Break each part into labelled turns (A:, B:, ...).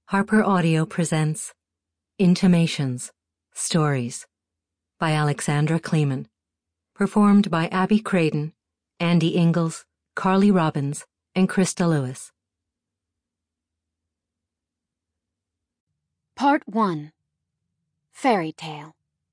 A: Harper Audio presents Intimations, Stories by Alexandra Kleeman, performed by Abby Craden, Andy Ingalls, Carly Robbins, and Krista Lewis.
B: Part 1. Fairy Tale.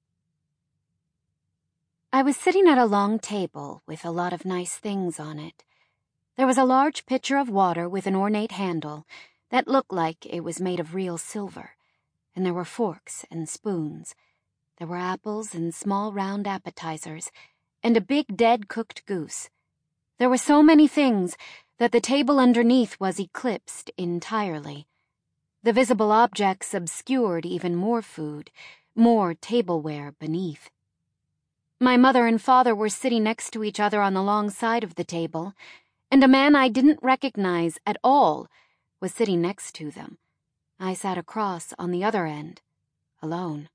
B: I was sitting at a long table with a lot of nice things on it. There was a large pitcher of water with an ornate handle that looked like it was made of real silver, and there were forks and spoons. There were apples and small round appetizers, and a big dead cooked goose. There were so many things that the table underneath was eclipsed entirely. The visible objects obscured even more food, more tableware beneath. My mother and father were sitting next to each other on the long side of the table, and a man I didn't recognize at all was sitting next to them. I sat across on the other end, alone.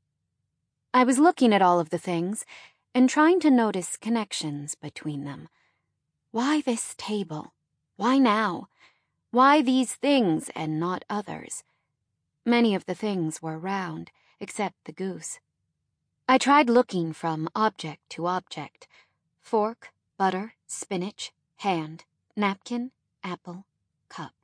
B: I was looking at all of the things and trying to notice connections between them. Why this table? Why now? Why these things and not others? Many of the things were round, except the goose. I tried looking from object to object. Fork, butter, spinach, hand, napkin, apple, cup.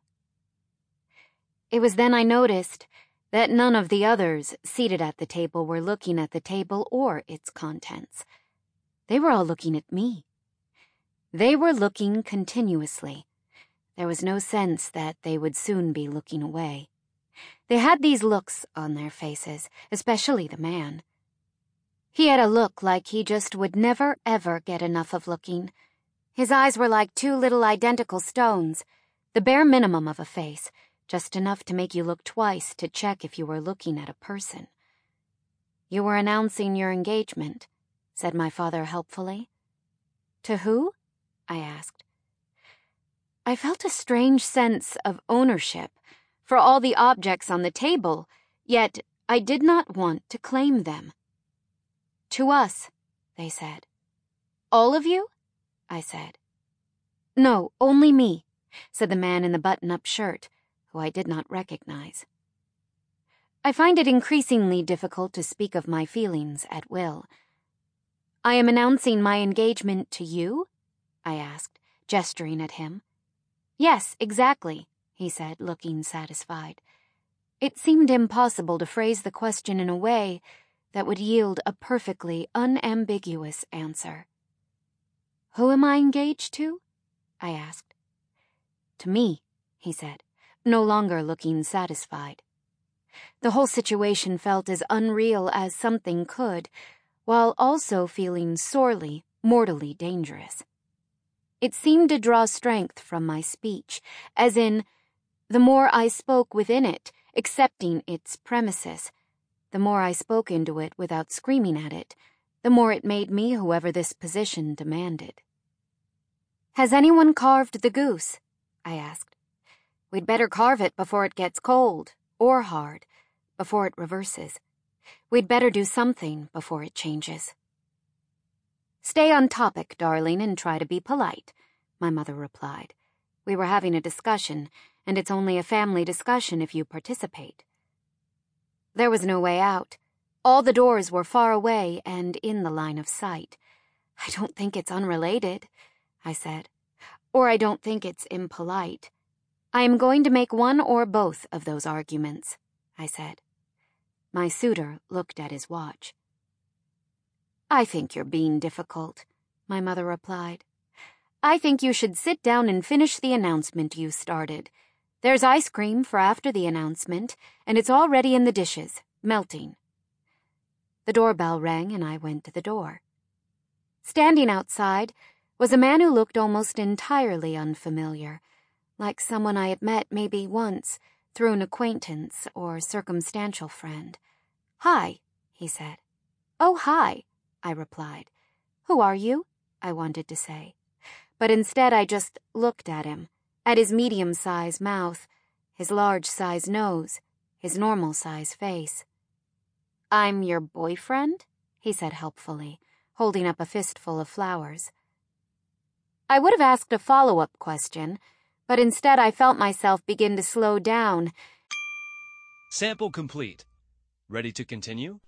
B: It was then I noticed that none of the others seated at the table were looking at the table or its contents. They were all looking at me. They were looking continuously. There was no sense that they would soon be looking away. They had these looks on their faces, especially the man. He had a look like he just would never, ever get enough of looking. His eyes were like two little identical stones, the bare minimum of a face, just enough to make you look twice to check if you were looking at a person. "You were announcing your engagement," said my father helpfully. "To who?" I asked. I felt a strange sense of ownership for all the objects on the table, yet I did not want to claim them. "To us," they said. "All of you?" I said. "No, only me," said the man in the button-up shirt, who I did not recognize. I find it increasingly difficult to speak of my feelings at will. "I am announcing my engagement to you?" I asked, gesturing at him. "Yes, exactly," he said, looking satisfied. It seemed impossible to phrase the question in a way that would yield a perfectly unambiguous answer. "Who am I engaged to?" I asked. "To me," he said, no longer looking satisfied. The whole situation felt as unreal as something could, while also feeling sorely, mortally dangerous. It seemed to draw strength from my speech, as in, the more I spoke within it, accepting its premises, the more I spoke into it without screaming at it, the more it made me whoever this position demanded. "Has anyone carved the goose?" I asked. "We'd better carve it before it gets cold, or hard, before it reverses. We'd better do something before it changes." "Stay on topic, darling, and try to be polite," my mother replied. "We were having a discussion, and it's only a family discussion if you participate." There was no way out. All the doors were far away and in the line of sight. "I don't think it's unrelated," I said. "Or I don't think it's impolite. I am going to make one or both of those arguments," I said. My suitor looked at his watch. "I think you're being difficult," my mother replied. "I think you should sit down and finish the announcement you started. There's ice cream for after the announcement, and it's already in the dishes, melting." The doorbell rang and I went to the door. Standing outside was a man who looked almost entirely unfamiliar, like someone I had met maybe once through an acquaintance or circumstantial friend. "Hi," he said. "Oh, hi," I replied. "Who are you?" I wanted to say. But instead I just looked at him, at his medium-sized mouth, his large-sized nose, his normal-sized face. "I'm your boyfriend?" he said helpfully, holding up a fistful of flowers. I would have asked a follow-up question, but instead I felt myself begin to slow down
C: Sample complete. Ready to continue?